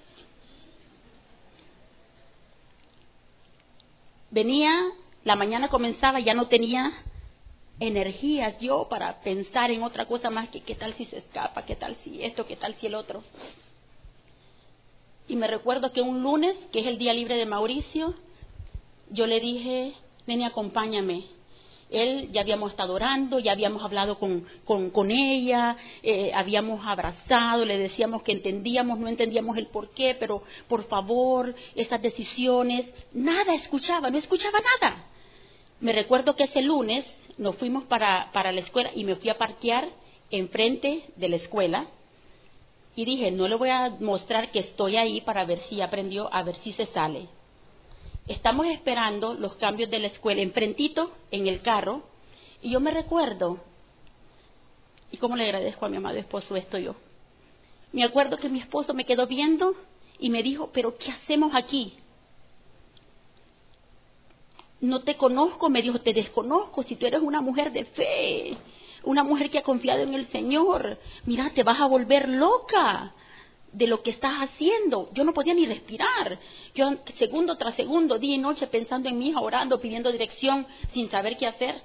Venía, la mañana comenzaba, ya no tenía energías yo para pensar en otra cosa más que qué tal si se escapa, qué tal si esto, qué tal si el otro. Y me recuerdo que un lunes, que es el día libre de Mauricio, yo le dije, ven y acompáñame. Él, ya habíamos estado orando, ya habíamos hablado con ella, habíamos abrazado, le decíamos que entendíamos, no entendíamos el por qué, pero por favor, esas decisiones, nada escuchaba, no escuchaba nada. Me recuerdo que ese lunes nos fuimos para la escuela y me fui a parquear enfrente de la escuela y dije, no le voy a mostrar que estoy ahí para ver si aprendió, a ver si se sale. Estamos esperando los cambios de la escuela enfrentito en el carro y yo me recuerdo, y cómo le agradezco a mi amado esposo esto yo, me acuerdo que mi esposo me quedó viendo y me dijo, pero ¿qué hacemos aquí? No te conozco, me dijo, te desconozco, si tú eres una mujer de fe, una mujer que ha confiado en el Señor, mira, te vas a volver loca de lo que estás haciendo. Yo no podía ni respirar. Yo segundo tras segundo, día y noche pensando en mi hija, orando, pidiendo dirección, sin saber qué hacer.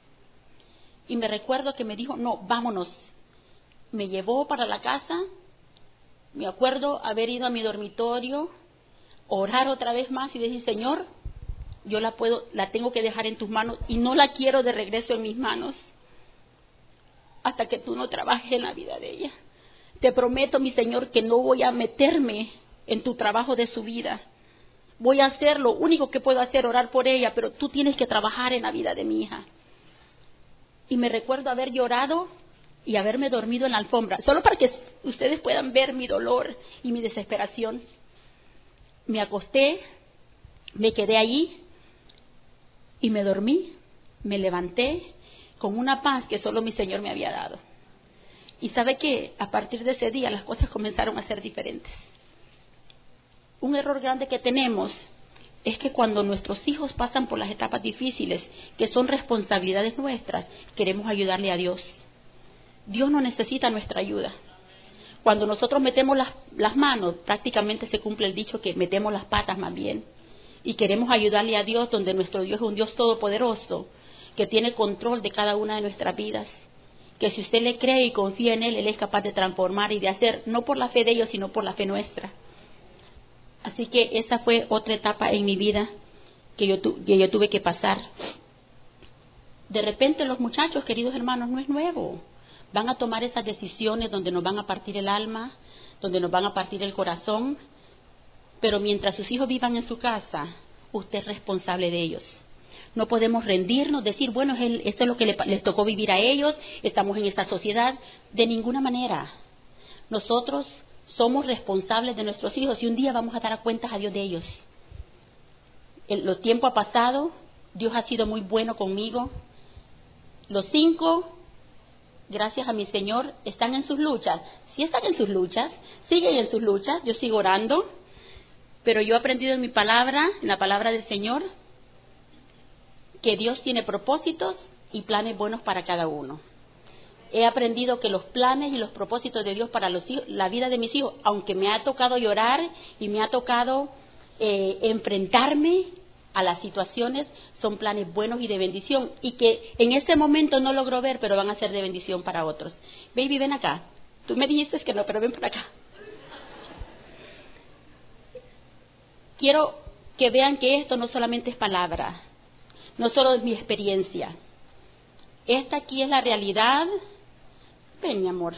Y me recuerdo que me dijo, no, vámonos. Me llevó para la casa. Me acuerdo haber ido a mi dormitorio, orar otra vez más y decir, Señor, yo la tengo que dejar en tus manos y no la quiero de regreso en mis manos hasta que tú no trabajes en la vida de ella. Te prometo, mi Señor, que no voy a meterme en tu trabajo de su vida. Voy a hacer lo único que puedo hacer, orar por ella, pero tú tienes que trabajar en la vida de mi hija. Y me recuerdo haber llorado y haberme dormido en la alfombra, solo para que ustedes puedan ver mi dolor y mi desesperación. Me acosté, me quedé allí y me dormí, me levanté con una paz que solo mi Señor me había dado. Y sabe que a partir de ese día las cosas comenzaron a ser diferentes. Un error grande que tenemos es que cuando nuestros hijos pasan por las etapas difíciles, que son responsabilidades nuestras, queremos ayudarle a Dios. Dios no necesita nuestra ayuda. Cuando nosotros metemos las manos, prácticamente se cumple el dicho que metemos las patas más bien. Y queremos ayudarle a Dios, donde nuestro Dios es un Dios todopoderoso, que tiene control de cada una de nuestras vidas. Que si usted le cree y confía en Él, Él es capaz de transformar y de hacer, no por la fe de ellos, sino por la fe nuestra. Así que esa fue otra etapa en mi vida que yo tuve que pasar. De repente los muchachos, queridos hermanos, no es nuevo. Van a tomar esas decisiones donde nos van a partir el alma, donde nos van a partir el corazón. Pero mientras sus hijos vivan en su casa, usted es responsable de ellos. No podemos rendirnos, decir, bueno, esto es lo que les tocó vivir a ellos, estamos en esta sociedad. De ninguna manera. Nosotros somos responsables de nuestros hijos y un día vamos a dar cuentas a Dios de ellos. El tiempo ha pasado, Dios ha sido muy bueno conmigo. Los 5, gracias a mi Señor, están en sus luchas. Sí están en sus luchas, siguen en sus luchas, yo sigo orando, pero yo he aprendido en mi palabra, en la palabra del Señor, que Dios tiene propósitos y planes buenos para cada uno. He aprendido que los planes y los propósitos de Dios para la vida de mis hijos, aunque me ha tocado llorar y me ha tocado enfrentarme a las situaciones, son planes buenos y de bendición, y que en este momento no logro ver, pero van a ser de bendición para otros. Baby, ven acá. Tú me dijiste que no, pero ven por acá. Quiero que vean que esto no solamente es palabra, no solo es mi experiencia. Esta aquí es la realidad. Ven, mi amor.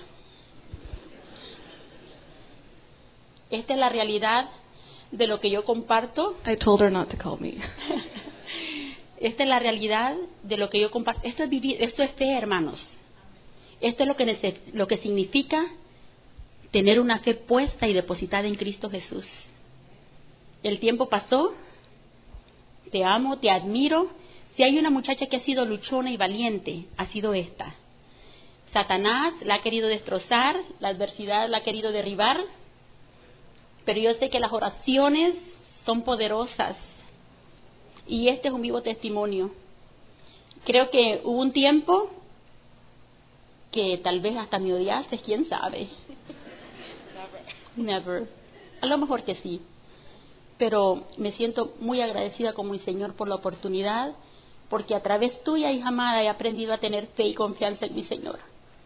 Esta es la realidad de lo que yo comparto. I told her not to call me. Esta es la realidad de lo que yo comparto. Esto es vivir, esto es fe, hermanos. Esto es lo que significa tener una fe puesta y depositada en Cristo Jesús. El tiempo pasó. Te amo, te admiro. Si hay una muchacha que ha sido luchona y valiente, ha sido esta. Satanás la ha querido destrozar, la adversidad la ha querido derribar, pero yo sé que las oraciones son poderosas y este es un vivo testimonio. Creo que hubo un tiempo que tal vez hasta me odiaste, quién sabe. Never. A lo mejor que sí, pero me siento muy agradecida con mi Señor por la oportunidad, porque a través tuya, hija amada, he aprendido a tener fe y confianza en mi Señor.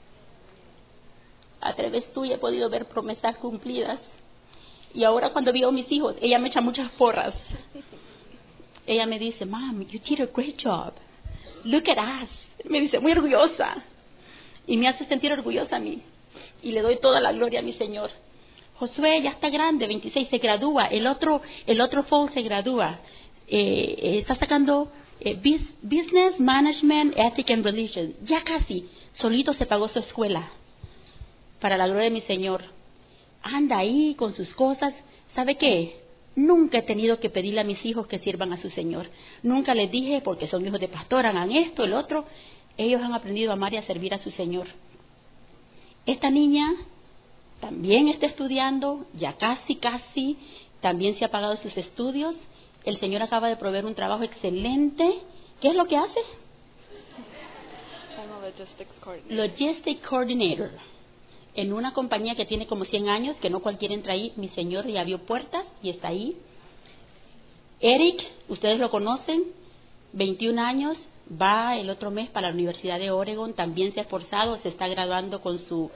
A través tuya he podido ver promesas cumplidas. Y ahora cuando veo a mis hijos, ella me echa muchas porras. Ella me dice, Mom, you did a great job. Look at us. Me dice, muy orgullosa. Y me hace sentir orgullosa a mí. Y le doy toda la gloria a mi Señor. Josué ya está grande, 26, se gradúa. El otro fall se gradúa. Está sacando Business, Management, Ethics and Religion. Ya casi. Solito se pagó su escuela. Para la gloria de mi Señor. Anda ahí con sus cosas. ¿Sabe qué? Nunca he tenido que pedirle a mis hijos que sirvan a su Señor. Nunca les dije, porque son hijos de pastor, hagan esto, el otro. Ellos han aprendido a amar y a servir a su Señor. Esta niña también está estudiando, ya casi, también se ha pagado sus estudios. El Señor acaba de proveer un trabajo excelente. ¿Qué es lo que hace? I'm a Logistic Coordinator. En una compañía que tiene como 100 años, que no cualquiera entra ahí. Mi Señor ya abrió puertas y está ahí. Eric, ustedes lo conocen, 21 años, va el otro mes para la Universidad de Oregon, también se ha esforzado, se está graduando con su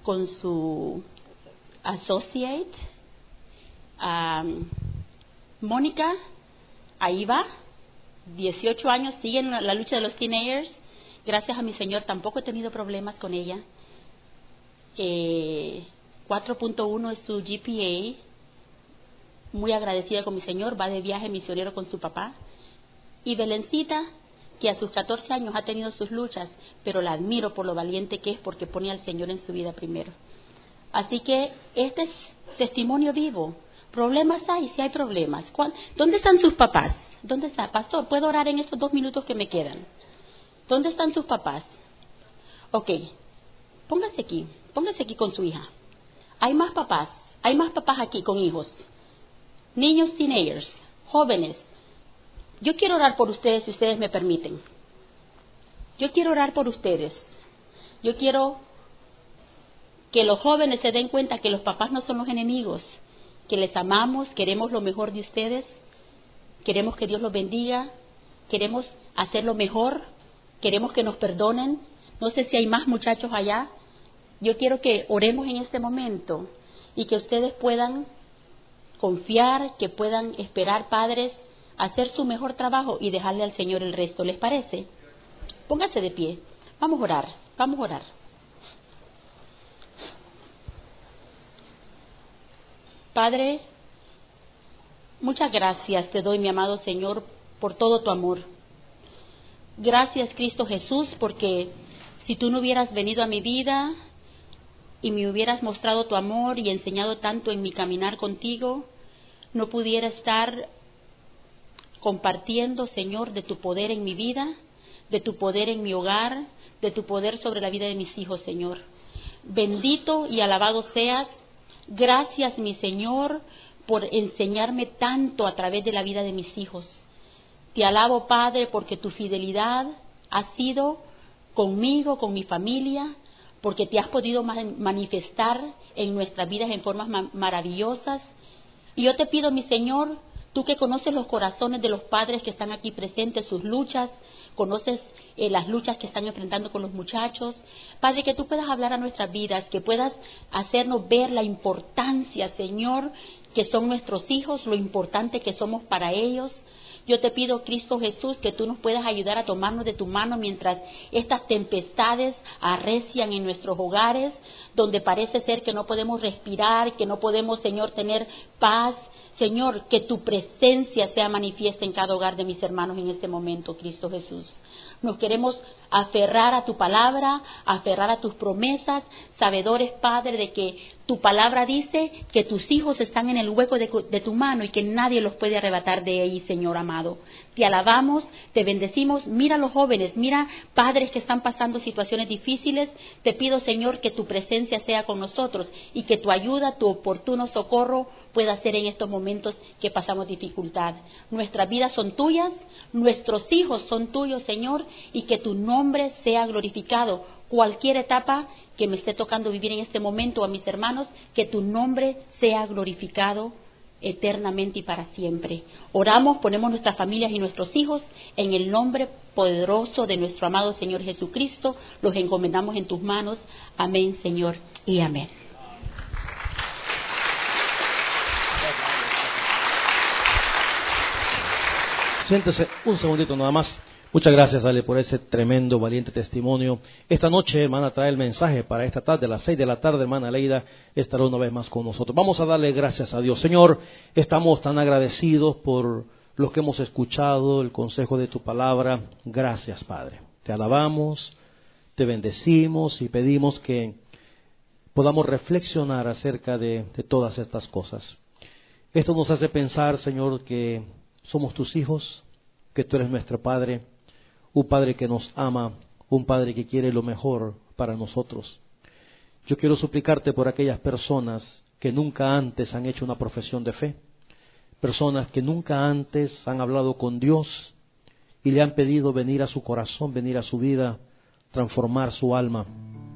associate. Mónica, ahí va, 18 años, sigue en la lucha de los teenagers. Gracias a mi Señor tampoco he tenido problemas con ella. 4.1 es su GPA. Muy agradecida con mi Señor, va de viaje misionero con su papá. Y Belencita, que a sus 14 años ha tenido sus luchas, pero la admiro por lo valiente que es, porque pone al Señor en su vida primero. Así que este es testimonio vivo. ¿Problemas hay? Sí hay problemas. ¿Dónde están sus papás? ¿Dónde está? Pastor, ¿puedo orar en estos 2 minutos que me quedan? ¿Dónde están sus papás? Ok, póngase aquí con su hija. Hay más papás aquí con hijos. Niños, teenagers, jóvenes. Yo quiero orar por ustedes, si ustedes me permiten. Yo quiero orar por ustedes. Yo quiero que los jóvenes se den cuenta que los papás no son los enemigos, que les amamos, queremos lo mejor de ustedes, queremos que Dios los bendiga, queremos hacer lo mejor, queremos que nos perdonen. No sé si hay más muchachos allá. Yo quiero que oremos en este momento y que ustedes puedan confiar, que puedan esperar, padres, hacer su mejor trabajo y dejarle al Señor el resto. ¿Les parece? Póngase de pie. Vamos a orar. Padre, muchas gracias te doy, mi amado Señor, por todo tu amor. Gracias, Cristo Jesús, porque si tú no hubieras venido a mi vida y me hubieras mostrado tu amor y enseñado tanto en mi caminar contigo, no pudiera estar compartiendo, Señor, de tu poder en mi vida, de tu poder en mi hogar, de tu poder sobre la vida de mis hijos, Señor. Bendito y alabado seas. Gracias, mi Señor, por enseñarme tanto a través de la vida de mis hijos. Te alabo, Padre, porque tu fidelidad ha sido conmigo, con mi familia, porque te has podido manifestar en nuestras vidas en formas maravillosas. Y yo te pido, mi Señor, tú que conoces los corazones de los padres que están aquí presentes, sus luchas, conoces las luchas que están enfrentando con los muchachos. Padre, que tú puedas hablar a nuestras vidas, que puedas hacernos ver la importancia, Señor, que son nuestros hijos, lo importante que somos para ellos. Yo te pido, Cristo Jesús, que tú nos puedas ayudar a tomarnos de tu mano mientras estas tempestades arrecian en nuestros hogares, donde parece ser que no podemos respirar, que no podemos, Señor, tener paz. Señor, que tu presencia sea manifiesta en cada hogar de mis hermanos en este momento, Cristo Jesús. Nos queremos aferrar a tu palabra, aferrar a tus promesas, sabedores, Padre, de que tu palabra dice que tus hijos están en el hueco de tu mano y que nadie los puede arrebatar de ahí, Señor amado. Te alabamos, te bendecimos. Mira a los jóvenes, mira padres que están pasando situaciones difíciles. Te pido, Señor, que tu presencia sea con nosotros y que tu ayuda, tu oportuno socorro pueda ser en estos momentos que pasamos dificultad. Nuestras vidas son tuyas, nuestros hijos son tuyos, Señor, y que tu nombre sea glorificado. Cualquier etapa que me esté tocando vivir en este momento a mis hermanos, que tu nombre sea glorificado eternamente y para siempre. Oramos, ponemos nuestras familias y nuestros hijos en el nombre poderoso de nuestro amado Señor Jesucristo. Los encomendamos en tus manos. Amén, Señor, y amén. Siéntese un segundito nada más. Muchas gracias, Ale, por ese tremendo, valiente testimonio. Esta noche, hermana, trae el mensaje para esta tarde, a las 6 de la tarde, hermana Leida, estará una vez más con nosotros. Vamos a darle gracias a Dios. Señor, estamos tan agradecidos por lo que hemos escuchado, el consejo de tu palabra. Gracias, Padre. Te alabamos, te bendecimos y pedimos que podamos reflexionar acerca de todas estas cosas. Esto nos hace pensar, Señor, que somos tus hijos, que tú eres nuestro Padre, un Padre que nos ama, un Padre que quiere lo mejor para nosotros. Yo quiero suplicarte por aquellas personas que nunca antes han hecho una profesión de fe, personas que nunca antes han hablado con Dios y le han pedido venir a su corazón, venir a su vida, transformar su alma.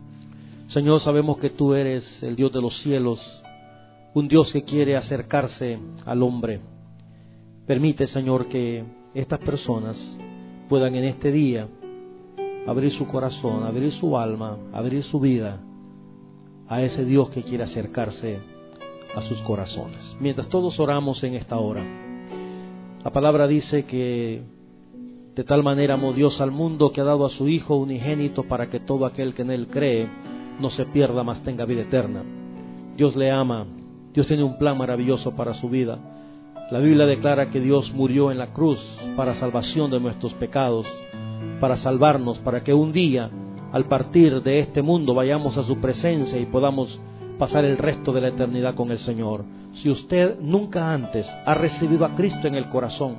Señor, sabemos que tú eres el Dios de los cielos, un Dios que quiere acercarse al hombre. Permite, Señor, que estas personas puedan en este día abrir su corazón, abrir su alma, abrir su vida a ese Dios que quiere acercarse a sus corazones. Mientras todos oramos en esta hora, la palabra dice que de tal manera amó Dios al mundo que ha dado a su Hijo unigénito para que todo aquel que en Él cree no se pierda, mas tenga vida eterna. Dios le ama, Dios tiene un plan maravilloso para su vida. La Biblia declara que Dios murió en la cruz para salvación de nuestros pecados, para salvarnos, para que un día, al partir de este mundo, vayamos a su presencia y podamos pasar el resto de la eternidad con el Señor. Si usted nunca antes ha recibido a Cristo en el corazón,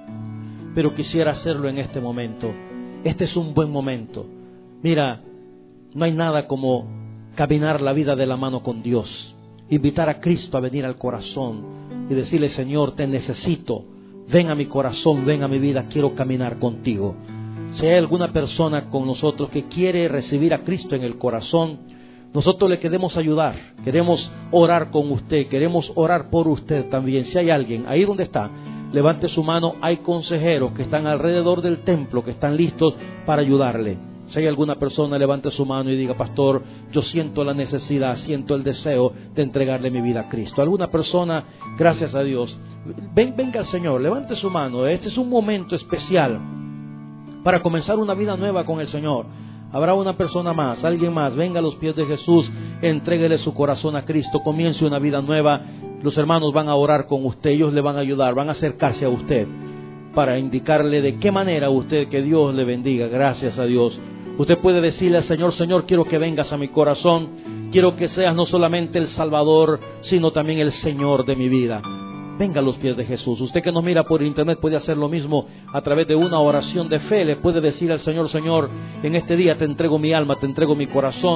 pero quisiera hacerlo en este momento, este es un buen momento. Mira, no hay nada como caminar la vida de la mano con Dios, invitar a Cristo a venir al corazón y decirle: Señor, te necesito, ven a mi corazón, ven a mi vida, quiero caminar contigo. Si hay alguna persona con nosotros que quiere recibir a Cristo en el corazón, nosotros le queremos ayudar, queremos orar con usted, queremos orar por usted también. Si hay alguien ahí donde está, levante su mano. Hay consejeros que están alrededor del templo, que están listos para ayudarle. Si hay alguna persona, levante su mano y diga: pastor, yo siento la necesidad, siento el deseo de entregarle mi vida a Cristo. Alguna persona, gracias a Dios, venga al Señor, levante su mano. Este es un momento especial para comenzar una vida nueva con el Señor. Habrá una persona más, alguien más, venga a los pies de Jesús, entréguele su corazón a Cristo, comience una vida nueva. Los hermanos van a orar con usted, ellos le van a ayudar, van a acercarse a usted para indicarle de qué manera usted, que Dios le bendiga. Gracias a Dios. Usted puede decirle al Señor: Señor, quiero que vengas a mi corazón, quiero que seas no solamente el Salvador, sino también el Señor de mi vida. Venga a los pies de Jesús. Usted que nos mira por internet puede hacer lo mismo a través de una oración de fe. Le puede decir al Señor: Señor, en este día te entrego mi alma, te entrego mi corazón.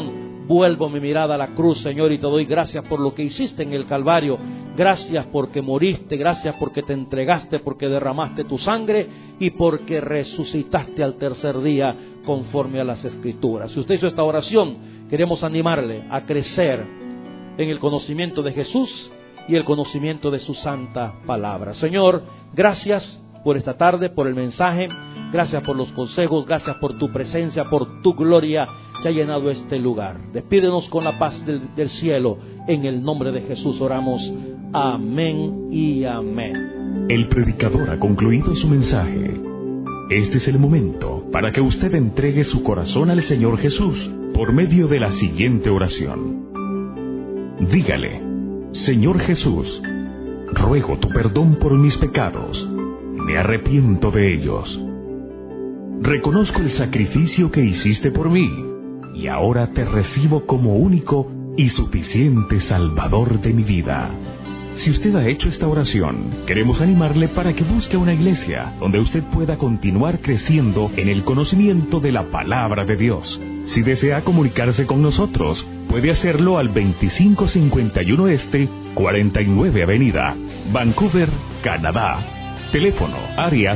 vuelvo mi mirada a la cruz, Señor, y te doy gracias por lo que hiciste en el Calvario. Gracias porque moriste, gracias porque te entregaste, porque derramaste tu sangre y porque resucitaste al tercer día conforme a las Escrituras. Si usted hizo esta oración, queremos animarle a crecer en el conocimiento de Jesús y el conocimiento de su santa palabra. Señor, gracias por esta tarde, por el mensaje, gracias por los consejos, gracias por tu presencia, por tu gloria que ha llenado este lugar. Despídenos con la paz del cielo. En el nombre de Jesús oramos. Amén y amén. El predicador ha concluido su mensaje. Este es el momento para que usted entregue su corazón al Señor Jesús por medio de la siguiente oración. Dígale: Señor Jesús, ruego tu perdón por mis pecados. Me arrepiento de ellos. Reconozco el sacrificio que hiciste por mí y ahora te recibo como único y suficiente Salvador de mi vida. Si usted ha hecho esta oración, queremos animarle para que busque una iglesia donde usted pueda continuar creciendo en el conocimiento de la palabra de Dios. Si desea comunicarse con nosotros, puede hacerlo al 2551 Este, 49 Avenida, Vancouver, Canadá. Teléfono área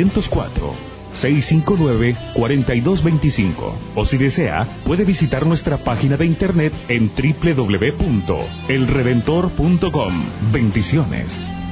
604-659-4225. O si desea, puede visitar nuestra página de internet en www.elredentor.com. Bendiciones.